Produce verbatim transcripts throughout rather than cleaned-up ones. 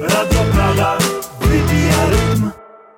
Radio Praga wybija rytm.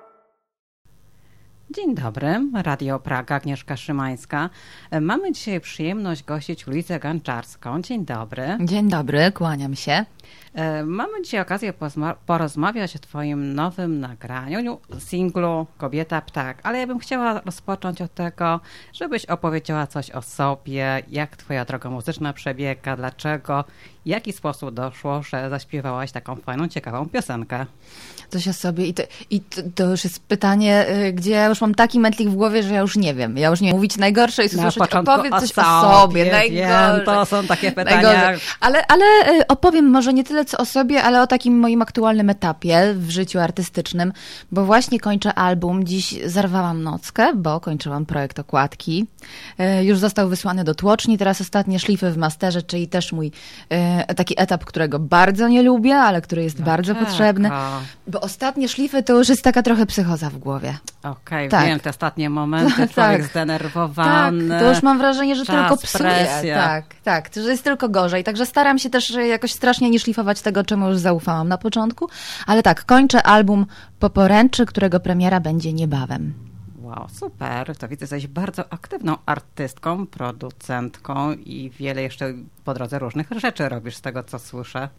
Dzień dobry, Radio Praga, Agnieszka Szymańska. Mamy dzisiaj przyjemność gościć Luizę Ganczarską. Dzień dobry. Dzień dobry, kłaniam się. Mamy dzisiaj okazję porozmawiać o twoim nowym nagraniu, singlu Kobieta Ptak, ale ja bym chciała rozpocząć od tego, żebyś opowiedziała coś o sobie, jak twoja droga muzyczna przebiega, dlaczego, w jaki sposób doszło, że zaśpiewałaś taką fajną, ciekawą piosenkę. Coś o sobie i to, i to, to już jest pytanie, gdzie ja już mam taki mętlik w głowie, że ja już nie wiem. Ja już nie wiem, mówić najgorsze jest usłyszeć, opowiedz coś o sobie. Wiem, najgorzej. To są takie pytania. Najgorzej. Ale, ale opowiem może nie tyle co o sobie, ale o takim moim aktualnym etapie w życiu artystycznym, bo właśnie kończę album. Dziś zarwałam nockę, bo kończyłam projekt okładki. Już został wysłany do tłoczni, teraz ostatnie szlify w masterze, czyli też mój taki etap, którego bardzo nie lubię, ale który jest Dlaczego? bardzo potrzebny. Bo ostatnie szlify to już jest taka trochę psychoza w głowie. Okej, okay, tak. Wiem, te ostatnie momenty, człowiek tak. zdenerwowany. Tak, to już mam wrażenie, że czas, tylko psuje. Presja. Tak, tak, że jest tylko gorzej. Także staram się też jakoś strasznie nie szlifować tego, czemu już zaufałam na początku. Ale tak, kończę album Po poręczy, którego premiera będzie niebawem. Wow, super. To widzę, że jesteś bardzo aktywną artystką, producentką i wiele jeszcze po drodze różnych rzeczy robisz z tego, co słyszę.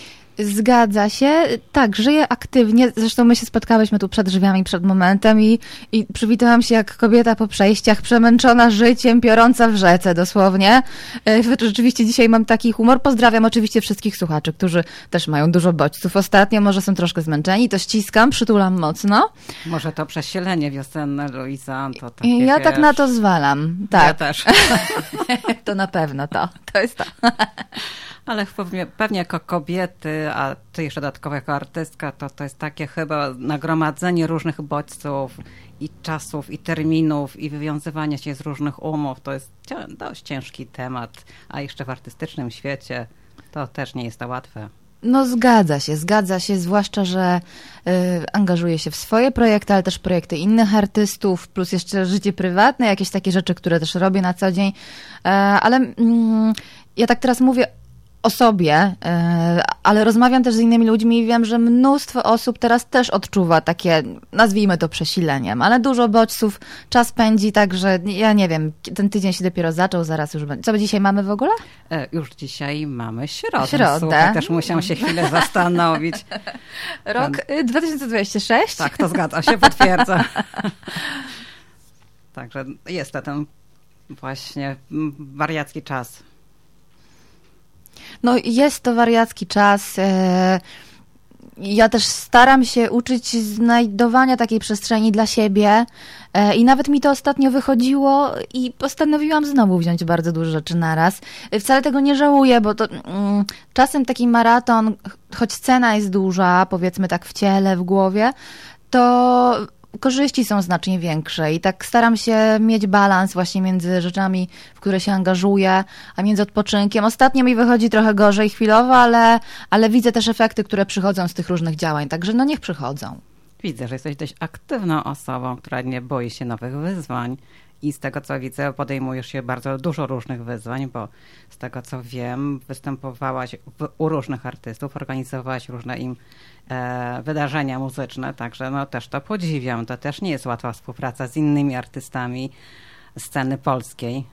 Zgadza się. Tak, żyję aktywnie. Zresztą my się spotkałyśmy tu przed drzwiami, przed momentem i, i przywitałam się jak kobieta po przejściach, przemęczona życiem, piorąca w rzece dosłownie. Rzeczywiście dzisiaj mam taki humor. Pozdrawiam oczywiście wszystkich słuchaczy, którzy też mają dużo bodźców ostatnio. Może są troszkę zmęczeni. To ściskam, przytulam mocno. Może to przesilenie wiosenne, Luiza, to takie, I ja wiesz... tak na to zwalam. Tak. Ja też. To na pewno to. To jest to. Ale pewnie, pewnie jako kobiety, a ty jeszcze dodatkowo jako artystka, to to jest takie chyba nagromadzenie różnych bodźców i czasów, i terminów, i wywiązywanie się z różnych umów. To jest dość ciężki temat, a jeszcze w artystycznym świecie to też nie jest to łatwe. No zgadza się, zgadza się, zwłaszcza, że y, angażuję się w swoje projekty, ale też projekty innych artystów, plus jeszcze życie prywatne, jakieś takie rzeczy, które też robię na co dzień. Y, ale y, ja tak teraz mówię o sobie, ale rozmawiam też z innymi ludźmi i wiem, że mnóstwo osób teraz też odczuwa takie, nazwijmy to przesileniem, ale dużo bodźców, czas pędzi, także ja nie wiem, ten tydzień się dopiero zaczął, zaraz już będzie. Co dzisiaj mamy w ogóle? E, już dzisiaj mamy środę. Środę. Słuchaj, też musiałam się chwilę zastanowić. Rok Pan... dwa tysiące dwudziesty szósty? Tak, to zgadza się, potwierdza. Także jest to ten właśnie wariacki czas. No jest to wariacki czas. Ja też staram się uczyć znajdowania takiej przestrzeni dla siebie i nawet mi to ostatnio wychodziło i postanowiłam znowu wziąć bardzo dużo rzeczy naraz. Wcale tego nie żałuję, bo to mm, czasem taki maraton, choć cena jest duża, powiedzmy tak w ciele, w głowie, to korzyści są znacznie większe i tak staram się mieć balans właśnie między rzeczami, w które się angażuję, a między odpoczynkiem. Ostatnio mi wychodzi trochę gorzej chwilowo, ale, ale widzę też efekty, które przychodzą z tych różnych działań, także no niech przychodzą. Widzę, że jesteś dość aktywną osobą, która nie boi się nowych wyzwań i z tego co widzę podejmujesz się bardzo dużo różnych wyzwań, bo z tego co wiem występowałaś w, u różnych artystów, organizowałaś różne im e, wydarzenia muzyczne, także no też to podziwiam. To też nie jest łatwa współpraca z innymi artystami sceny polskiej.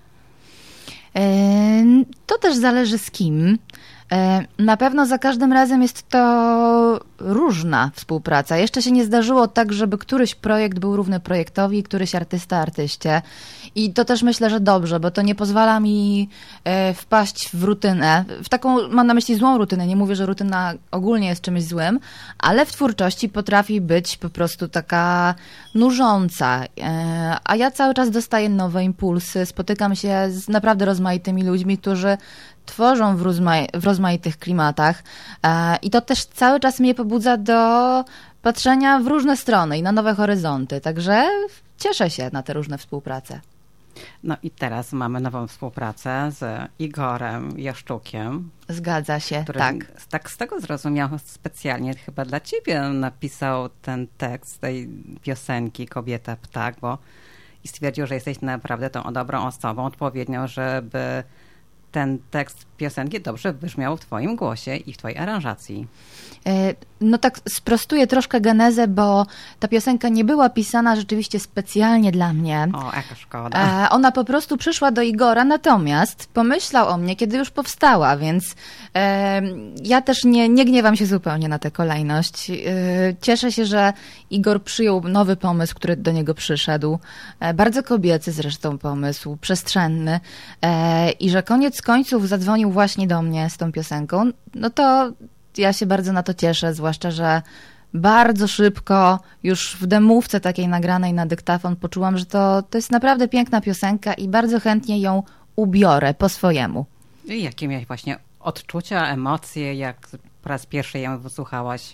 To też zależy z kim. Na pewno za każdym razem jest to różna współpraca. Jeszcze się nie zdarzyło tak, żeby któryś projekt był równy projektowi, któryś artysta artyście. I to też myślę, że dobrze, bo to nie pozwala mi wpaść w rutynę. W taką, mam na myśli złą rutynę. Nie mówię, że rutyna ogólnie jest czymś złym, ale w twórczości potrafi być po prostu taka nużąca. A ja cały czas dostaję nowe impulsy. Spotykam się z naprawdę rozmaitymi ludźmi, którzy tworzą w, rozma- w rozmaitych klimatach e, i to też cały czas mnie pobudza do patrzenia w różne strony i na nowe horyzonty, także cieszę się na te różne współprace. No i teraz mamy nową współpracę z Igorem Jaszczukiem. Zgadza się, który, tak. Tak z tego zrozumiałam, specjalnie chyba dla ciebie napisał ten tekst tej piosenki Kobieta Ptak, bo i stwierdził, że jesteś naprawdę tą dobrą osobą, odpowiednią, żeby ten tekst piosenki dobrze brzmiał w twoim głosie i w twojej aranżacji. No tak sprostuję troszkę genezę, bo ta piosenka nie była pisana rzeczywiście specjalnie dla mnie. O, jaka szkoda. E, ona po prostu przyszła do Igora, natomiast pomyślał o mnie, kiedy już powstała, więc e, ja też nie, nie gniewam się zupełnie na tę kolejność. E, cieszę się, że Igor przyjął nowy pomysł, który do niego przyszedł. E, bardzo kobiecy zresztą pomysł, przestrzenny. E, I że koniec końców zadzwonił właśnie do mnie z tą piosenką. No to ja się bardzo na to cieszę, zwłaszcza, że bardzo szybko, już w demówce takiej nagranej na dyktafon poczułam, że to, to jest naprawdę piękna piosenka i bardzo chętnie ją ubiorę po swojemu. I jakie miałeś właśnie odczucia, emocje, jak po raz pierwszy ją wysłuchałaś?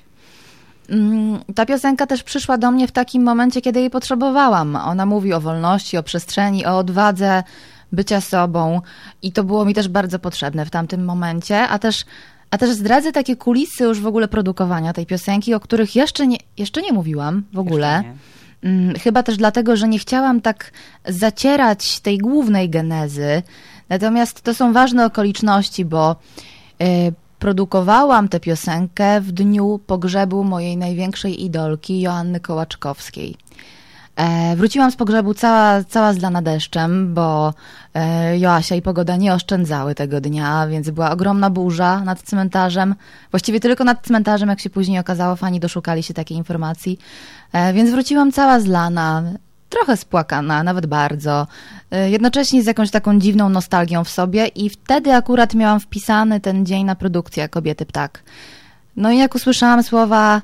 Ta piosenka też przyszła do mnie w takim momencie, kiedy jej potrzebowałam. Ona mówi o wolności, o przestrzeni, o odwadze bycia sobą i to było mi też bardzo potrzebne w tamtym momencie, a też A też zdradzę takie kulisy już w ogóle produkowania tej piosenki, o których jeszcze nie, jeszcze nie mówiłam w ogóle. Chyba też dlatego, że nie chciałam tak zacierać tej głównej genezy. Natomiast to są ważne okoliczności, bo y, produkowałam tę piosenkę w dniu pogrzebu mojej największej idolki, Joanny Kołaczkowskiej. E, wróciłam z pogrzebu cała, cała zlana deszczem, bo e, Joasia i pogoda nie oszczędzały tego dnia, więc była ogromna burza nad cmentarzem. Właściwie tylko nad cmentarzem, jak się później okazało, fani doszukali się takiej informacji. E, więc wróciłam cała zlana, trochę spłakana, nawet bardzo. E, jednocześnie z jakąś taką dziwną nostalgią w sobie i wtedy akurat miałam wpisany ten dzień na produkcję Kobiety Ptak. No i jak usłyszałam słowa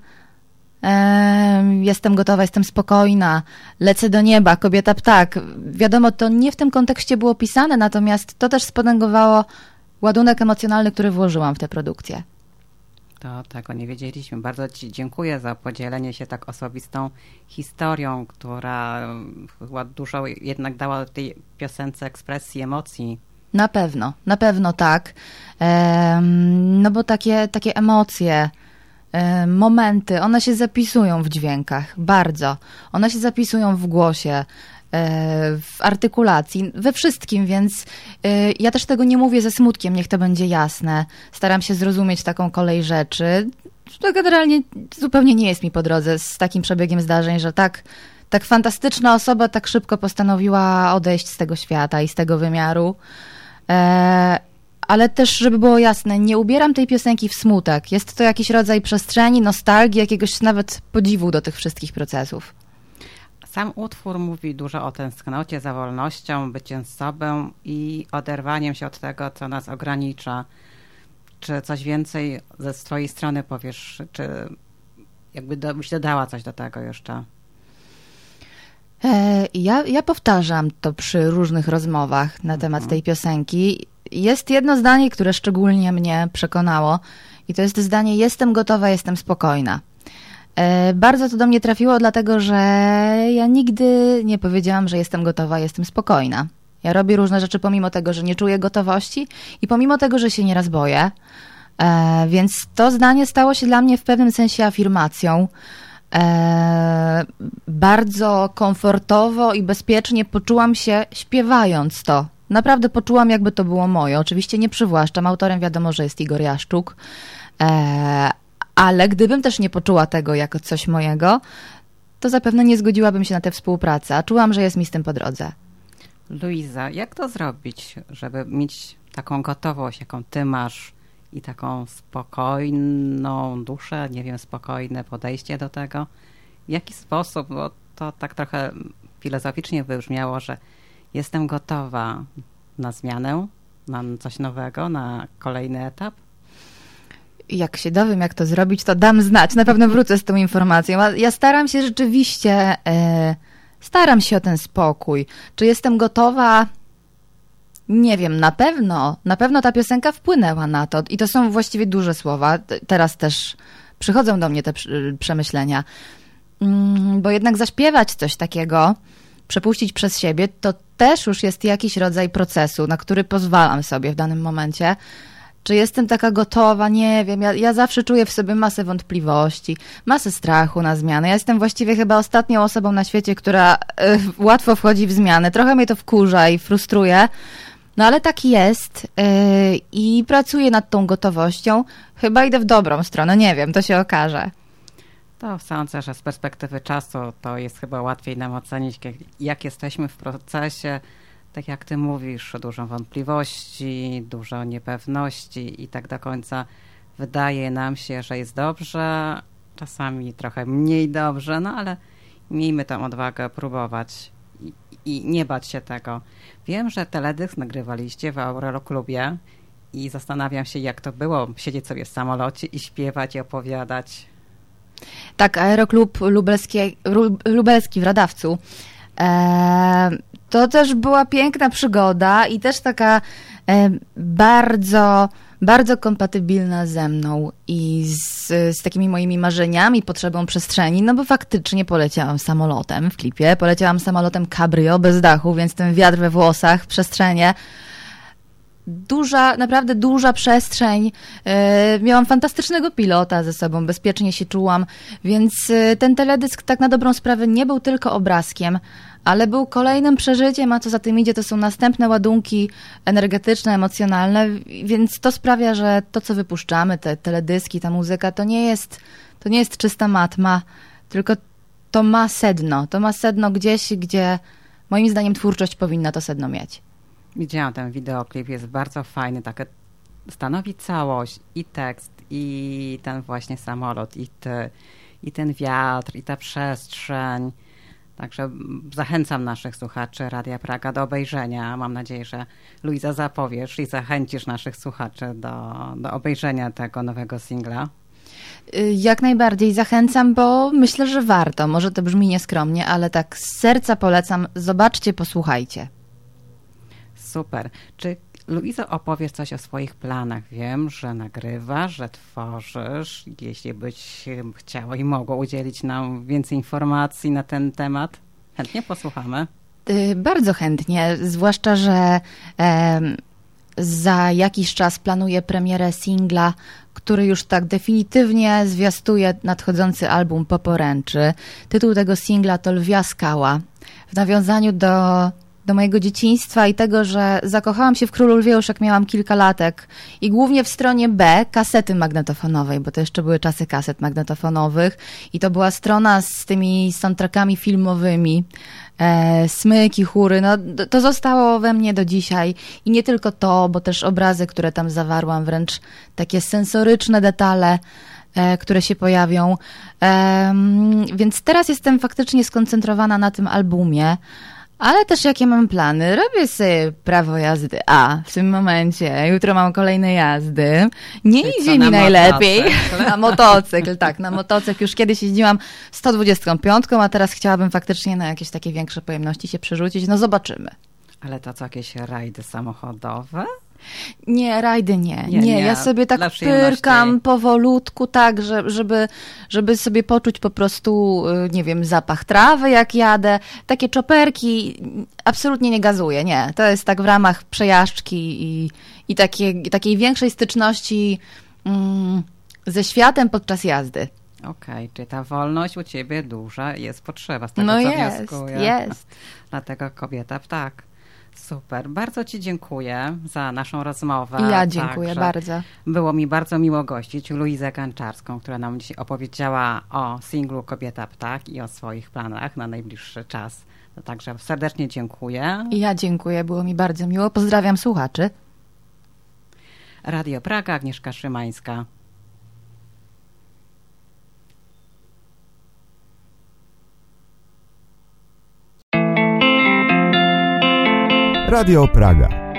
jestem gotowa, jestem spokojna, lecę do nieba, kobieta ptak. Wiadomo, to nie w tym kontekście było pisane, natomiast to też spotęgowało ładunek emocjonalny, który włożyłam w tę produkcję. To tego nie wiedzieliśmy. Bardzo Ci dziękuję za podzielenie się tak osobistą historią, która chyba dużo jednak dała tej piosence ekspresji, emocji. Na pewno, na pewno tak. No bo takie, takie emocje, momenty, one się zapisują w dźwiękach, bardzo. One się zapisują w głosie, w artykulacji, we wszystkim, więc ja też tego nie mówię ze smutkiem, niech to będzie jasne. Staram się zrozumieć taką kolej rzeczy. To generalnie zupełnie nie jest mi po drodze z takim przebiegiem zdarzeń, że tak, tak fantastyczna osoba tak szybko postanowiła odejść z tego świata i z tego wymiaru. Ale też, żeby było jasne, nie ubieram tej piosenki w smutek. Jest to jakiś rodzaj przestrzeni, nostalgii, jakiegoś nawet podziwu do tych wszystkich procesów. Sam utwór mówi dużo o tęsknocie za wolnością, byciem sobą i oderwaniem się od tego, co nas ogranicza. Czy coś więcej ze swojej strony powiesz, czy jakby do, byś dodała coś do tego jeszcze? Ja, ja powtarzam to przy różnych rozmowach na temat tej piosenki. Jest jedno zdanie, które szczególnie mnie przekonało i to jest zdanie: jestem gotowa, jestem spokojna. Bardzo to do mnie trafiło, dlatego że ja nigdy nie powiedziałam, że jestem gotowa, jestem spokojna. Ja robię różne rzeczy pomimo tego, że nie czuję gotowości i pomimo tego, że się nieraz boję. Więc to zdanie stało się dla mnie w pewnym sensie afirmacją. Bardzo komfortowo i bezpiecznie poczułam się śpiewając to. Naprawdę poczułam, jakby to było moje. Oczywiście nie przywłaszczam. Autorem wiadomo, że jest Igor Jaszczuk. E, ale gdybym też nie poczuła tego jako coś mojego, to zapewne nie zgodziłabym się na tę współpracę. A czułam, że jest mi z tym po drodze. Luiza, jak to zrobić, żeby mieć taką gotowość, jaką ty masz i taką spokojną duszę, nie wiem, spokojne podejście do tego? W jaki sposób? Bo to tak trochę filozoficznie wybrzmiało, że jestem gotowa na zmianę, na coś nowego, na kolejny etap. Jak się dowiem, jak to zrobić, to dam znać. Na pewno wrócę z tą informacją. Ja staram się rzeczywiście, e, staram się o ten spokój. Czy jestem gotowa? Nie wiem, na pewno. Na pewno ta piosenka wpłynęła na to. I to są właściwie duże słowa. Teraz też przychodzą do mnie te przemyślenia. Bo jednak zaśpiewać coś takiego, przepuścić przez siebie, to też już jest jakiś rodzaj procesu, na który pozwalam sobie w danym momencie. Czy jestem taka gotowa? Nie wiem. Ja, ja zawsze czuję w sobie masę wątpliwości, masę strachu na zmianę. Ja jestem właściwie chyba ostatnią osobą na świecie, która y, łatwo wchodzi w zmiany. Trochę mnie to wkurza i frustruje, No ale tak jest yy, i pracuję nad tą gotowością. Chyba idę w dobrą stronę, nie wiem, to się okaże. To sądzę, że z perspektywy czasu to jest chyba łatwiej nam ocenić, jak, jak jesteśmy w procesie. Tak jak ty mówisz, dużo wątpliwości, dużo niepewności i tak do końca wydaje nam się, że jest dobrze, czasami trochę mniej dobrze, no ale miejmy tą odwagę próbować i, i nie bać się tego. Wiem, że teledysk nagrywaliście w Aeroklubie i zastanawiam się, jak to było siedzieć sobie w samolocie i śpiewać i opowiadać. Tak, Aeroklub Lubelski, Lubelski w Radawcu. Eee, to też była piękna przygoda i też taka e, bardzo, bardzo kompatybilna ze mną i z, z takimi moimi marzeniami, potrzebą przestrzeni, no bo faktycznie poleciałam samolotem w klipie, poleciałam samolotem cabrio bez dachu, więc ten wiatr we włosach, przestrzenie, duża, naprawdę duża przestrzeń. Yy, miałam fantastycznego pilota ze sobą, bezpiecznie się czułam, więc yy, ten teledysk tak na dobrą sprawę nie był tylko obrazkiem, ale był kolejnym przeżyciem, a co za tym idzie, to są następne ładunki energetyczne, emocjonalne, więc to sprawia, że to, co wypuszczamy, te teledyski, ta muzyka, to nie jest, to nie jest czysta matma, tylko to ma sedno. To ma sedno gdzieś, gdzie moim zdaniem twórczość powinna to sedno mieć. Widziałam ten wideoklip, jest bardzo fajny, takie stanowi całość, i tekst, i ten właśnie samolot, i ty, i ten wiatr, i ta przestrzeń. Także zachęcam naszych słuchaczy Radia Praga do obejrzenia. Mam nadzieję, że Luiza zapowiesz i zachęcisz naszych słuchaczy do, do obejrzenia tego nowego singla. Jak najbardziej zachęcam, bo myślę, że warto. Może to brzmi nieskromnie, ale tak z serca polecam. Zobaczcie, posłuchajcie. Super. Czy Luizo opowiesz coś o swoich planach? Wiem, że nagrywasz, że tworzysz. Jeśli byś chciała i mogła udzielić nam więcej informacji na ten temat, chętnie posłuchamy. Bardzo chętnie, zwłaszcza, że e, za jakiś czas planuję premierę singla, który już tak definitywnie zwiastuje nadchodzący album Poporęczy. Tytuł tego singla to Lwia skała. W nawiązaniu do do mojego dzieciństwa i tego, że zakochałam się w Królu Lwie już jak miałam kilka latek i głównie w stronie B kasety magnetofonowej, bo to jeszcze były czasy kaset magnetofonowych i to była strona z tymi soundtrackami filmowymi, e, smyki, chóry, no to zostało we mnie do dzisiaj i nie tylko to, bo też obrazy, które tam zawarłam, wręcz takie sensoryczne detale, e, które się pojawią, e, więc teraz jestem faktycznie skoncentrowana na tym albumie. Ale też jakie mam plany? Robię sobie prawo jazdy A w tym momencie. Jutro mam kolejne jazdy. Nie Czyli idzie mi najlepiej. Na motocykl, tak. Na motocykl. Już kiedyś jeździłam sto dwudziestką piątką, a teraz chciałabym faktycznie na jakieś takie większe pojemności się przerzucić. No zobaczymy. Ale to co, jakieś rajdy samochodowe? Nie, rajdy nie. Nie, nie. nie. Ja sobie tak Dla przyjemności. pyrkam powolutku, tak, że, żeby, żeby sobie poczuć po prostu, nie wiem, zapach trawy jak jadę. Takie czoperki absolutnie nie gazuję, nie. To jest tak w ramach przejażdżki i, i takie, takiej większej styczności mm, ze światem podczas jazdy. Okej, okay, czyli ta wolność u ciebie duża jest potrzeba, z tego no co jest, wnioskuję. jest. Dlatego kobieta ptak. Super, bardzo ci dziękuję za naszą rozmowę. I ja dziękuję Także bardzo. Było mi bardzo miło gościć Luizę Kanczarską, która nam dzisiaj opowiedziała o singlu Kobieta Ptak i o swoich planach na najbliższy czas. No, także serdecznie dziękuję. I ja dziękuję, było mi bardzo miło. Pozdrawiam słuchaczy. Radio Praga, Agnieszka Szymańska. Radio Praga.